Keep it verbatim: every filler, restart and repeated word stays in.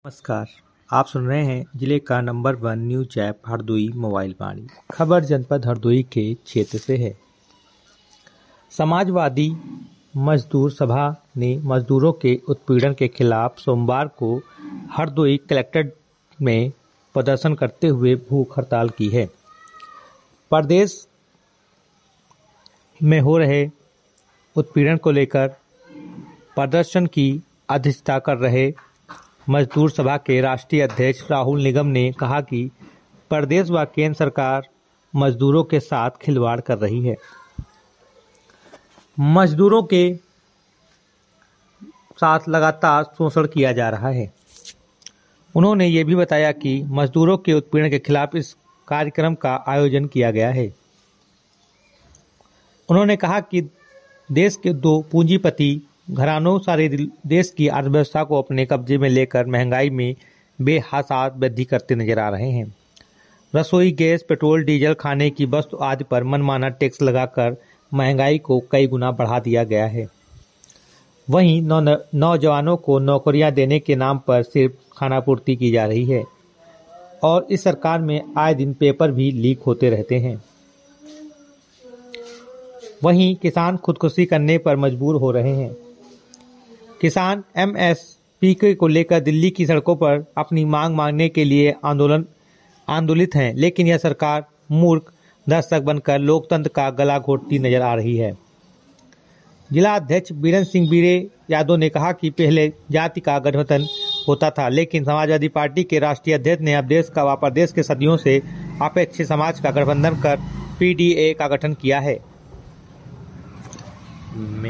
नमस्कार, आप सुन रहे हैं जिले का number one news app Hardoi mobile Vaani. खबर जनपद हरदोई के क्षेत्र से है। समाजवादी मजदूर सभा ने मजदूरों के उत्पीड़न के खिलाफ सोमवार को हरदोई कलेक्ट्रेट में प्रदर्शन करते हुए भूख हड़ताल की है। प्रदेश में हो रहे उत्पीड़न को लेकर प्रदर्शन की अध्यक्षता कर रहे मजदूर सभा के राष्ट्रीय अध्यक्ष राहुल निगम ने कहा कि प्रदेश व केंद्र सरकार मजदूरों के साथ खिलवाड़ कर रही है। मजदूरों के साथ लगातार शोषण किया जा रहा है। उन्होंने ये भी बताया कि मजदूरों के उत्पीड़न के खिलाफ इस कार्यक्रम का आयोजन किया गया है। उन्होंने कहा कि देश के दो पूंजीपति घरानों सारे देश की अर्थव्यवस्था को अपने कब्जे में लेकर महंगाई में बेहसाब वृद्धि करते नजर आ रहे हैं। रसोई गैस, पेट्रोल, डीजल, खाने की वस्तु आदि पर मनमाना टैक्स लगाकर महंगाई को कई गुना बढ़ा दिया गया है। वहीं नौ, नौजवानों को नौकरियां देने के नाम पर सिर्फ खानापूर्ति की जा रही है और इस सरकार में आए दिन पेपर भी लीक होते रहते हैं। वहीं किसान खुदकुशी करने पर मजबूर हो रहे हैं। किसान एमएसपी को लेकर दिल्ली की सड़कों पर अपनी मांग मांगने के लिए आंदोलन आंदोलित हैं, लेकिन यह सरकार मूर्ख दर्शक बनकर लोकतंत्र का गला घोटती नजर आ रही है। जिला अध्यक्ष बीरेंद्र सिंह बीरे यादव ने कहा कि पहले जाति का गठबंधन होता था, लेकिन समाजवादी पार्टी के राष्ट्रीय अध्यक्ष ने अब देश का व प्रदेश के सदियों से अपेक्षित समाज का गठबंधन कर पीडीए का गठन किया है।